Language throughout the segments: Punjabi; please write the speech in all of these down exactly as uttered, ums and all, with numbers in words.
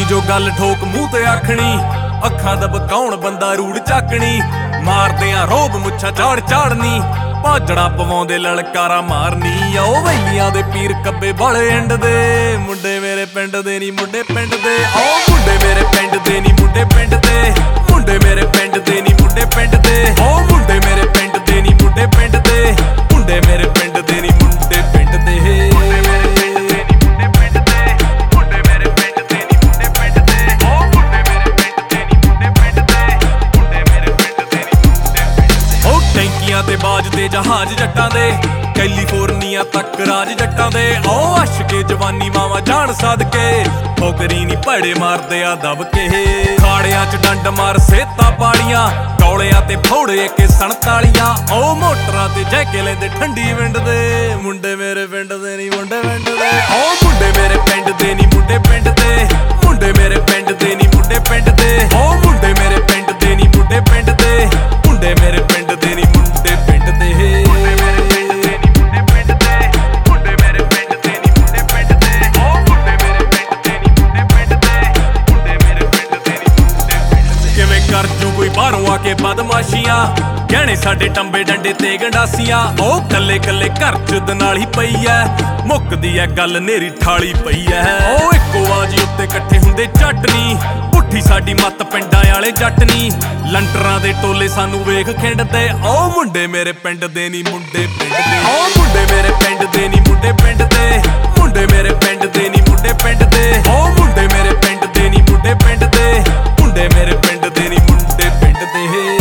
ਜੋ ਗੱਲ ਠੋਕ ਮੂੰਹ ਤੇ ਆਖਣੀ, ਅੱਖਾਂ ਦਬਕਾਉਣ ਬੰਦਾ ਰੂੜ ਝਾਕਣੀ, ਮਾਰਦੇ ਆ ਰੋਬ ਮੁੱਛਾਂ ਝਾੜ ਝਾੜਨੀ, ਭਾਜੜਾ ਪਵਾਉਂਦੇ ਲਲਕਾਰਾ ਮਾਰਨੀ। ਆਓ ਵੈਲੀਆਂ ਦੇ ਪੀਰ ਕੱਬੇ ਵਾਲੇ ਐਂਡ ਦੇ, ਮੁੰਡੇ ਮੇਰੇ ਪਿੰਡ ਦੇ ਨੀ ਮੁੰਡੇ ਪਿੰਡ ਦੇ। ਆਓ ਮੁੰਡੇ ਮੇਰੇ ਪਿੰਡ ਦੇ ਨੀ ਮੁੰਡੇ ਪਿੰਡ ਦੇ, ਮੁੰਡੇ ਮੇਰੇ ਪਿੰਡ ਦੇ ਨੀ ਮੁੰਡੇ ਪਿੰਡ ਦੇ। ਆਓ ਮੁੰਡੇ ਮੇਰੇ ਪਿੰਡ ਦੇ ਨੀ ਮੁੰਡੇ ਪਿੰਡ ਦੇ, ਮੁੰਡੇ ਮੇਰੇ ਪਿੰਡ ਦੇ ਨੀ ਮੁੰਡੇ ਪਿੰਡ ਦੇ। ਟੈਂਕੀਆਂ ਤੇ ਬਾਜਦੇ ਜਹਾਜ਼ ਜੱਟਾਂ ਦੇ, ਕੈਲੀਫੋਰਨੀਆ ਤੱਕ ਰਾਜ ਜੱਟਾਂ ਦੇ। ਓ ਅਸ਼ਕੇ ਜਵਾਨੀ ਮਾਵਾਂ ਜਾਣ ਸਦਕੇ, ਠੋਕਰੀ ਨੀ ਭੜੇ ਮਾਰਦੇ ਆ ਦਬ ਕੇ। ਖਾੜਿਆਂ ਚ ਡੰਡ ਮਾਰ ਸੇਤਾਂ ਪਾੜੀਆਂ, ਟੌਲਿਆਂ ਤੇ ਫੌੜੇ ਕੇ ਸੰਤਾਲੀਆਂ। ਓ ਮੋਟਰਾਂ ਤੇ ਜੈਕੇ ਲੈਂਦੇ ਠੰਡੀ ਵਿੰਡ ਦੇ, ਮੁੰਡੇ ਮੇਰੇ ਪਿੰਡ ਦੇ ਨੀ ਮੁੰਡੇ ਪਿੰਡ ਦੇ। ਓ ਮੁੰਡੇ ਮੇਰੇ ਪਿੰਡ ਦੇ ਨੀ ਮੁੰਡੇ ਪਿੰਡ ਦੇ, ਮੁੰਡੇ ਮੇਰੇ ਪਿੰਡ ਦੇ ਨੀ ਮੁੰਡੇ ਪਿੰਡ ਦੇ। ਓ ਮੁੰਡੇ ਮੇਰੇ ਪਿੰਡ ਦੇ ਨੀ ਮੁੰਡੇ ਪਿੰਡ ਦੇ, ਮੁੰਡੇ ਮੇਰੇ ਪਿੰਡ ਦੇ ਨੀ ਮੁੰਡੇ ਪਿੰਡ ਦੇ। ਕਿਵੇਂ ਕਰ ਜੂ ਕੋਈ ਬਾਹਰੋਂ ਆ ਕੇ ਬਦਮਾਸ਼ੀਆਂ, ਗਹਿਣੇ ਸਾਡੇ ਟੰਬੇ ਡੰਡੇ ਤੇ ਗੰਡਾਸੀਆਂ। ਉਹ ਕੱਲੇ ਕੱਲੇ ਘਰ ਚ ਦਨਾਲੀ ਪਈ ਐ, ਮੁੱਕਦੀ ਐ ਗੱਲ ਨੇਰੀ ਠਾਲੀ ਪਈ ਐ। ਉਹ ਇੱਕੋ ਆਜੀ ਉੱਤੇ ਇਕੱਠੇ ਹੁੰਦੇ ਚਟਨੀ, ਪੁੱਠੀ ਸਾਡੀ ਮੱਤ ਪਿੰਡਾਂ ਵਾਲੇ ਜੱਟ ਨੀ, ਲੰਟਰਾਂ ਦੇ ਟੋਲੇ ਸਾਨੂੰ ਵੇਖ ਖਿੰਡਦੇ। ਉਹ ਮੁੰਡੇ ਮੇਰੇ ਪਿੰਡ ਦੇ ਨੀ ਮੁੰਡੇ ਪਿੰਡ ਦੇ। ਉਹ ਮੁੰਡੇ ਮੇਰੇ ਪਿੰਡ ਦੇ ਨੀ ਮੁੰਡੇ ਪਿੰਡ ਦੇ, ਮੁੰਡੇ ਮੇਰੇ ਪਿੰਡ ਦੇ ਨੀ ਮੁੰਡੇ ਪਿੰਡ ਦੇ। ਉਹ ਮੁੰਡੇ ਮੇਰੇ ਪਿੰਡ ਦੇ ਨੀ ਮੁੰਡੇ ਪਿੰਡ ਦੇ, ਮੁੰਡੇ ਮੇਰੇ ਪਿੰਡ ਦੇ ਨੀ ਮੁੰਡੇ ਪਿੰਡ ਦੇ।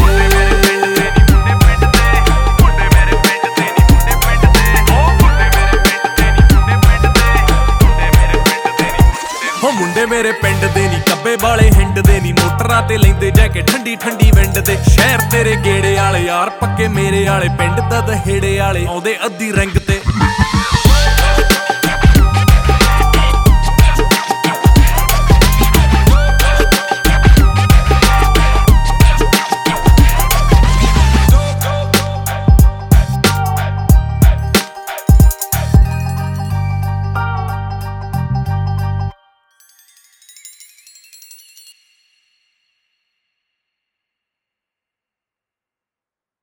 ਹੋ ਮੁੰਡੇ ਮੇਰੇ ਪਿੰਡ ਦੇ ਨੀ ਕੱਬੇ ਵਾਲੇ ਹਿੰਡ ਦੇ ਨੀ, ਮੋਟਰਾਂ ਤੇ ਲੈਂਦੇ ਜਾ ਕੇ ਠੰਡੀ ਠੰਡੀ ਵਿੰਡ ਦੇ। ਸ਼ਹਿਰ ਤੇਰੇ ਗੇੜੇ ਵਾਲੇ ਯਾਰ ਪੱਕੇ ਮੇਰੇ ਵਾਲੇ, ਪਿੰਡ ਦਾ ਦਹੇੜੇ ਵਾਲੇ ਆਉਂਦੇ ਅੱਧੀ ਰਿੰਗ ਤੇ।